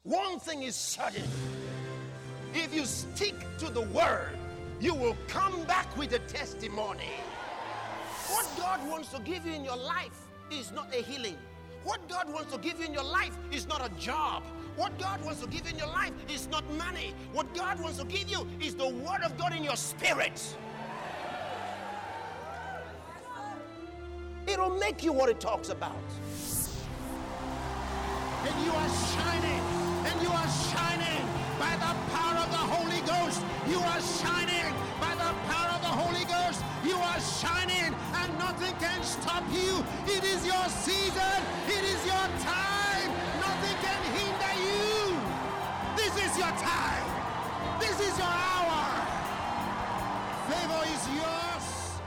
One thing is certain. If you stick to the word, you will come back with a testimony. What God wants to give you in your life is not a healing. What God wants to give you in your life is not a job. What God wants to give you in your life is not money. What God wants to give you is the word of God in your spirit. It'll make you what it talks about. And you are shining. And you are shining by the power of the Holy Ghost. You are shining by the power of the Holy Ghost. You are shining and nothing can stop you. It is your season. It is your time. Nothing can hinder you. This is your time. This is your hour. Favor is yours.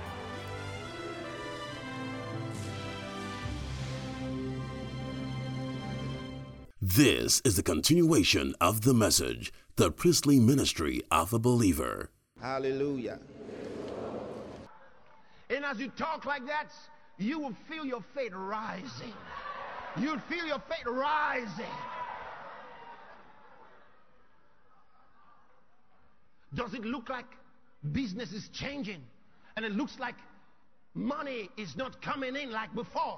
This is the continuation of the message, the priestly ministry of a believer. Hallelujah. And as you talk like that, you will feel your faith rising. You'll feel your faith rising. Does it look like business is changing? And it looks like money is not coming in like before.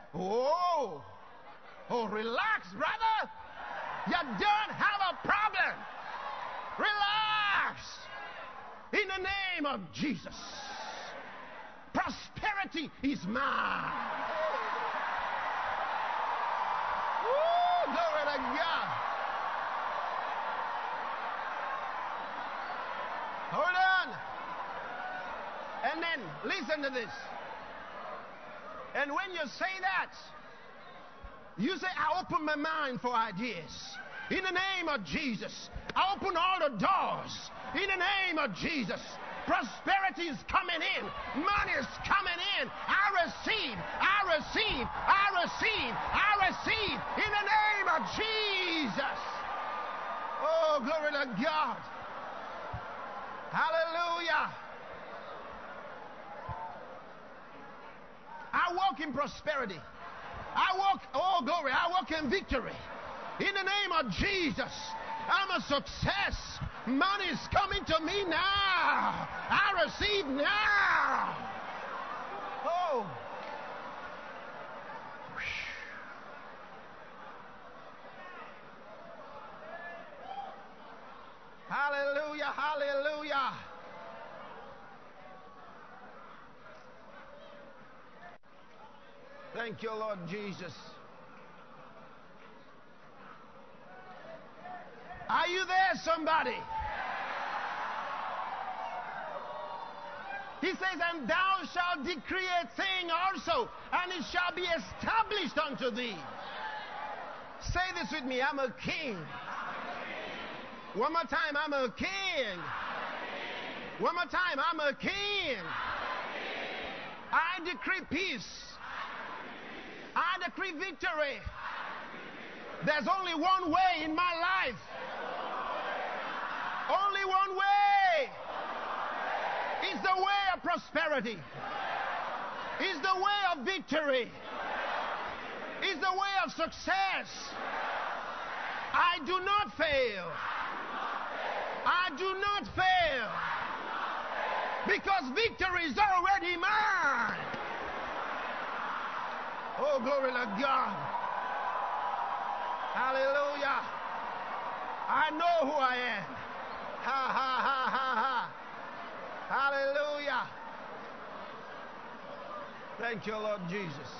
Oh, relax, brother. You don't have a problem. Relax. In the name of Jesus. Prosperity is mine. Woo, glory to God. Hold on. And then listen to this. And when you say that, you say, I open my mind for ideas. In the name of Jesus. I open all the doors. In the name of Jesus. Prosperity is coming in. Money is coming in. I receive. I receive. I receive. I receive. In the name of Jesus. Oh, glory to God. Hallelujah. I walk in prosperity. I walk, oh glory, I walk in victory. In the name of Jesus, I'm a success. Money is coming to me now. I receive now. Oh. Hallelujah, hallelujah. Thank you, Lord Jesus. Are you there, somebody? He says, and thou shalt decree a thing also, and it shall be established unto thee. Say this with me, I'm a king. One more time, I'm a king. One more time, I'm a king. I decree peace. I decree victory. There's only one way in my life. Only one way. It's the way of prosperity. It's the way of victory. It's the way of success. I do not fail. I do not fail. Because victory is already mine. Oh, glory to God. Hallelujah. I know who I am. Ha, ha, ha, ha, ha. Hallelujah. Thank you, Lord Jesus.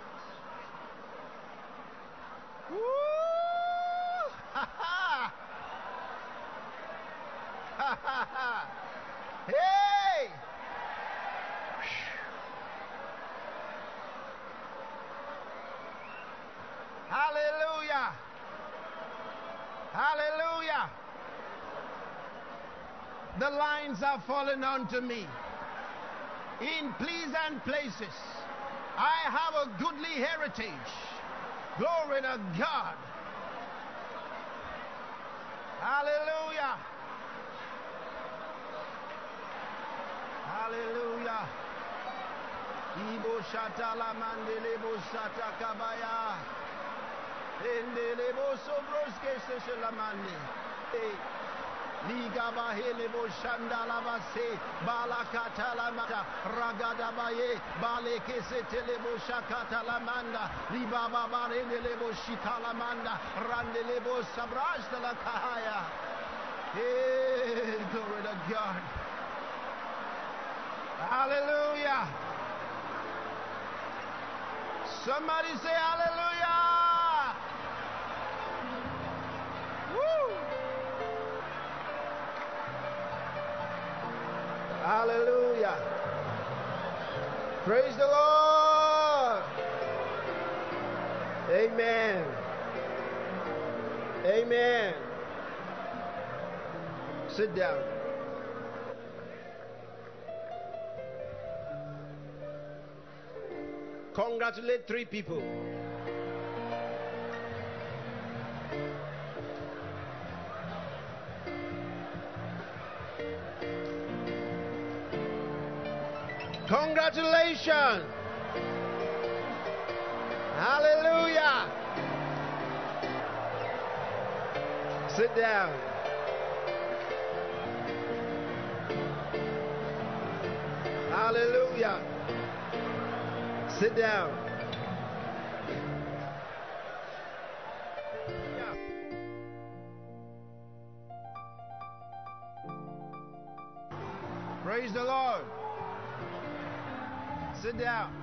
Woo! Ha, ha. Ha, ha, ha. Hey! Hallelujah. Hallelujah. The lines are falling onto me in pleasant places. I have a goodly heritage. Glory to God. Hallelujah. Hallelujah. Ibo shata la mandele bo shata kabaya. Endelebo sobroske se la mande. Liga bahele bo shandala base balakata la mata ragada baye baleke se telebo shakata la manda libaba barele lebo shikala manda randele bo sabrash la kahaya. Hey, glory to God. Hallelujah. Somebody say hallelujah. Woo. Hallelujah. Praise the Lord. Amen. Amen. Sit down. Congratulate 3 people. Congratulations. Hallelujah. Sit down. Hallelujah. Sit down. Yeah. Praise the Lord. Sit down.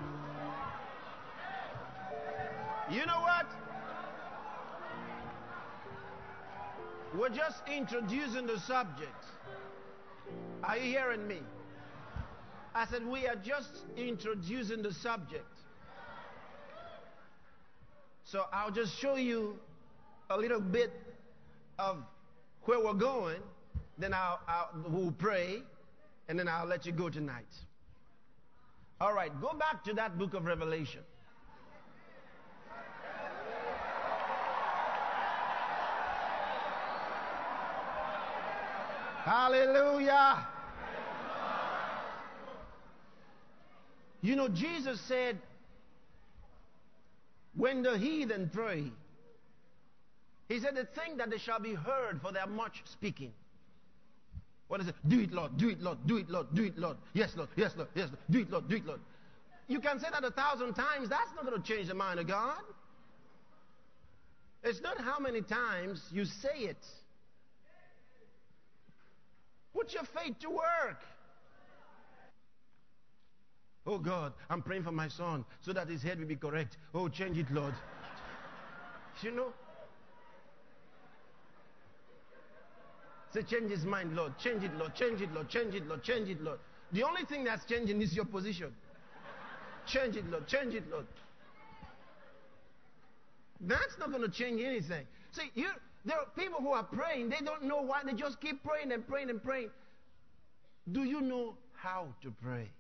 You know what? We're just introducing the subject. Are you hearing me? I said we are just introducing the subject. So I'll just show you a little bit of where we're going. Then we'll pray, and then I'll let you go tonight. All right, go back to that book of Revelation. Hallelujah. You know, Jesus said, when the heathen pray, he said, the thing that they shall be heard for their much speaking. What is it? Do it, Lord. Do it, Lord. Do it, Lord. Do it, Lord. Yes, Lord. Yes, Lord. Yes, Lord. Do it, Lord. Do it, Lord. You can say that 1,000 times. That's not going to change the mind of God. It's not how many times you say it. Put your faith to work. Oh God, I'm praying for my son so that his head will be correct. Oh, change it, Lord. You know? Say, change his mind, Lord. Change it, Lord. Change it, Lord. Change it, Lord. Change it, Lord. The only thing that's changing is your position. Change it, Lord. Change it, Lord. That's not going to change anything. See, there are people who are praying. They don't know why. They just keep praying and praying and praying. Do you know how to pray?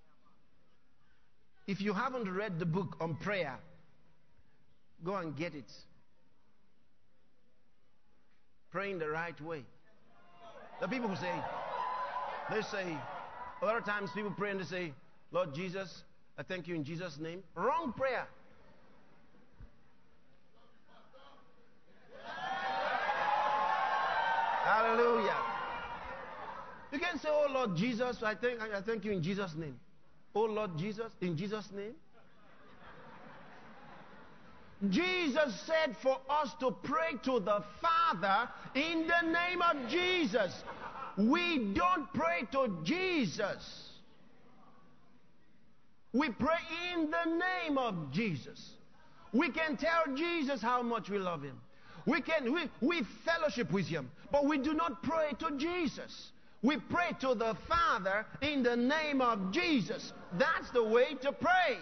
If you haven't read the book on prayer, go and get it. Praying the right way. The people who say, a lot of times people pray and they say, Lord Jesus, I thank you in Jesus' name. Wrong prayer. Hallelujah. You can say, oh Lord Jesus, I thank you in Jesus' name. Oh Lord Jesus, in Jesus' name. Jesus said for us to pray to the Father in the name of Jesus. We don't pray to Jesus. We pray in the name of Jesus. We can tell Jesus how much we love him. We fellowship with him, but we do not pray to Jesus. We pray to the Father in the name of Jesus. That's the way to pray.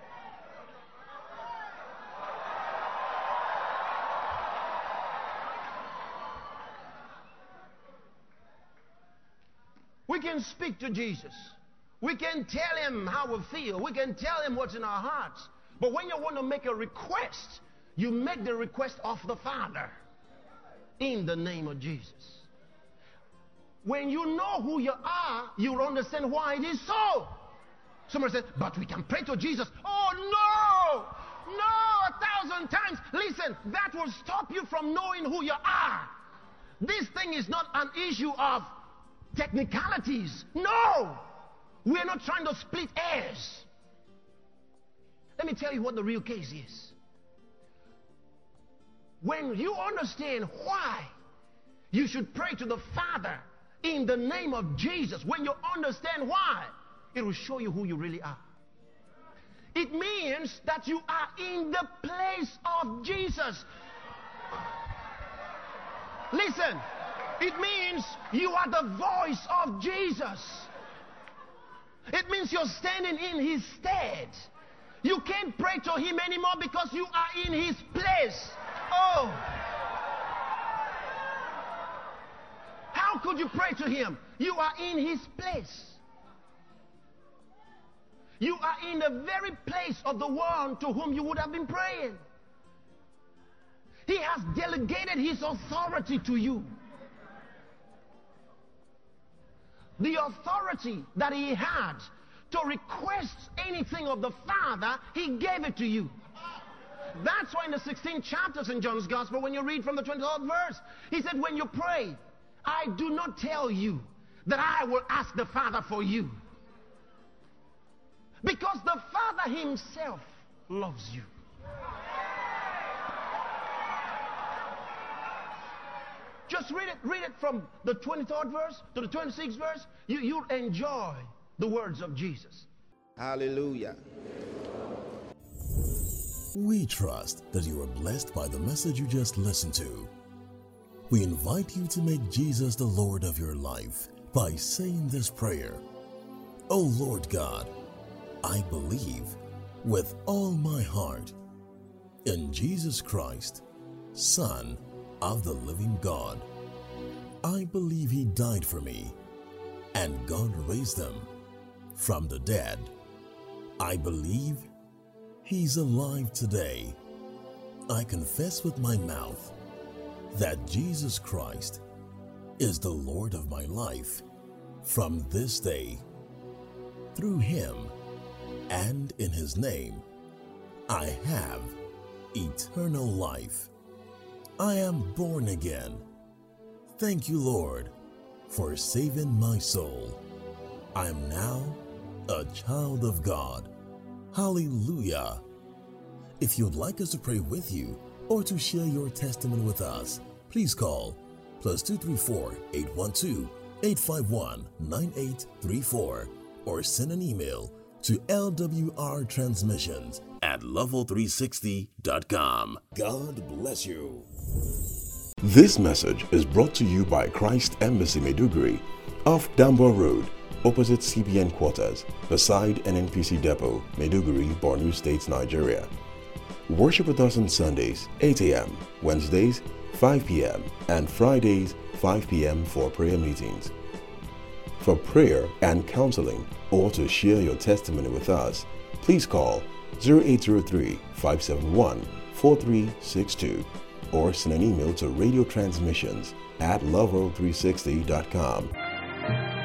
We can speak to Jesus. We can tell him how we feel. We can tell him what's in our hearts. But when you want to make a request, you make the request of the Father in the name of Jesus. When you know who you are, you'll understand why it is so. Somebody said, but we can pray to Jesus. Oh, no! No! 1,000 times. Listen, that will stop you from knowing who you are. This thing is not an issue of technicalities. No! We're not trying to split hairs. Let me tell you what the real case is. When you understand why you should pray to the Father in the name of Jesus, when you understand why, it will show you who you really are. It means that you are in the place of Jesus. Listen, it means you are the voice of Jesus. It means you're standing in His stead. You can't pray to Him anymore because you are in His place. Oh! How could you pray to Him? You are in His place. You are in the very place of the one to whom you would have been praying. He has delegated His authority to you. The authority that He had to request anything of the Father, He gave it to you. That's why in the 16th chapters in John's Gospel, when you read from the 23rd verse, He said, when you pray, I do not tell you that I will ask the Father for you. Because the Father Himself loves you. Just read it from the 23rd verse to the 26th verse. You'll enjoy the words of Jesus. Hallelujah. We trust that you are blessed by the message you just listened to. We invite you to make Jesus the Lord of your life by saying this prayer. Oh Lord God, I believe with all my heart in Jesus Christ, Son of the living God. I believe He died for me and God raised Him from the dead. I believe He's alive today. I confess with my mouth that Jesus Christ is the Lord of my life from this day. Through Him and in His name, I have eternal life. I am born again. Thank you, Lord, for saving my soul. I am now a child of God. Hallelujah. If you'd like us to pray with you or to share your testimony with us, please call +234 812 851 9834 or send an email to lwrtransmissions@level360.com. God bless you. This message is brought to you by Christ Embassy Maiduguri, off Dambo Road, opposite CBN quarters, beside NNPC Depot, Maiduguri, Borno State, Nigeria. Worship with us on Sundays, 8 a.m., Wednesdays, 5 p.m., and Fridays, 5 p.m. for prayer meetings. For prayer and counseling, or to share your testimony with us, please call 0803-571-4362 or send an email to radiotransmissions@level360.com.